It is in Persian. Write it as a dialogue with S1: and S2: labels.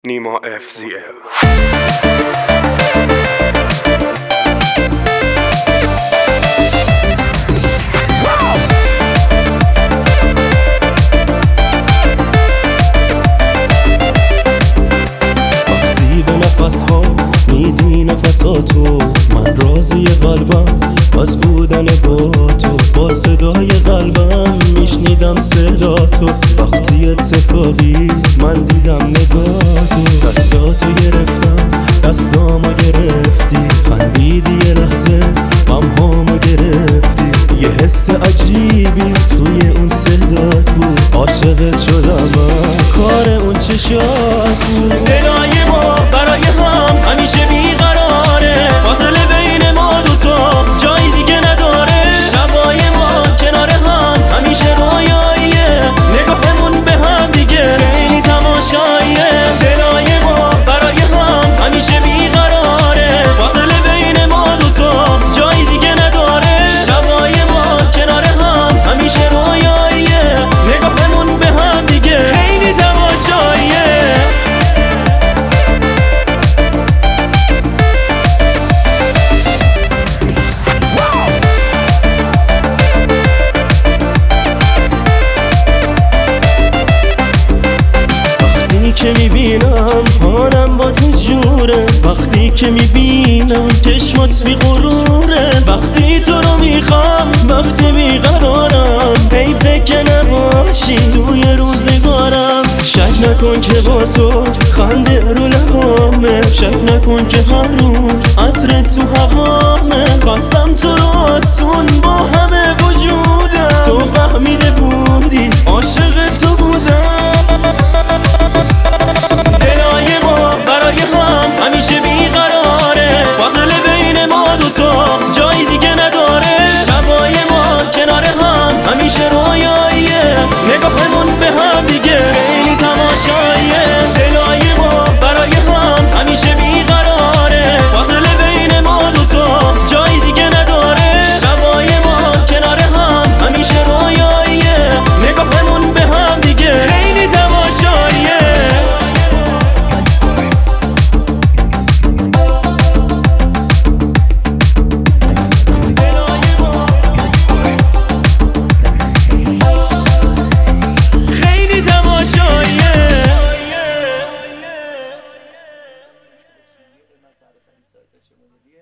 S1: نیما FZL.
S2: وقتی به نفس ها میدی نفساتو، من راضی قلبم از بودن با تو، با صدای قلبم میشنیدم صداتو. وقتی اتفاقی من دیدم نگاهتو، دستاتو گرفتم دستامو گرفتی، خندیدی یه لحظه غمهامو گرفتی. یه حس عجیبی توی اون صدات بود، عاشقت شدم من، کار اون چشات بود. دلای ما برای هم همیشه بیقراره، فاصله بین ما دوتا جای دیگه نداره. شبای ما کنار هم همیشه رویاییه، نگاهمون به هم دیگه خیلی تماشاییه. دلای ما برای هم همیشه بیقراره، فاصله بین ما دوتا جای دیگه نداره. شبای ما کنار هم همیشه رویاییه، نگاهمون به هم دیگه خیلی تماشاییه. وقتی که میبینم حالم با تو جوره، وقتی که میبینم چشمات بی غروره. وقتی تو رو میخوام وقتی بیقرارم، حیفه که نباشی توی روزگارم. شک نکن که با تو خنده رو لبامه، شک نکن که هر روز عطرت تو هوامه. خواستم تو رو آسون با همه